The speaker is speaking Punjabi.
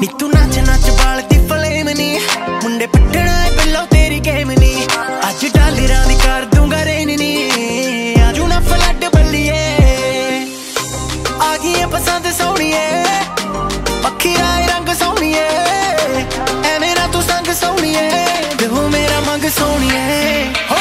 ਨੀ ਤੂੰ ਨੱਚ ਨੱਚ ਬਾਲਦੀ ਫਲੇਮ ਨੀ ਮੁੰਡੇ ਪੱਟਣਾ ਏ ਬਿੱਲੋ ਤੇਰੀ ਗੇਮ ਨੀ ਅੱਜ ਡਾਲਰਾਂ ਦੀ ਕਰ ਦੂੰਗਾ ਰੇਨ ਨੀ ਆਜੂ ਨਾ ਫਲੱਡ ਬੱਲੀਏ ਆ ਗਈ ਪਸੰਦ ਸੋਹਣੀਏ ਪੱਖੀ ਰਾਏ ਰੰਗ ਸੋਹਣੀਏ ਐਵੇਂ ਨਾ ਤੂੰ ਸੰਗ ਸੋਹਣੀਏ ਦਿਓ ਮੇਰਾ ਮੰਗ ਸੋਹਣੀਏ